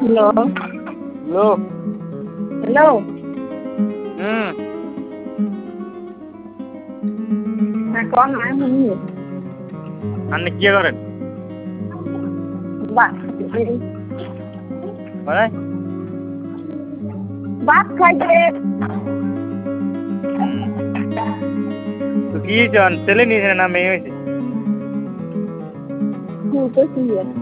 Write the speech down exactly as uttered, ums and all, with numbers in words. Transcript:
hello hello hello হুম হ্যাঁ কন আমি শুনি আপনি কি করেন ভাত মানে ভাত খাইতে তো কি হয়েছে ছেলে নিয়েছে না মেয়ে হয়েছে শুতে শুয়ে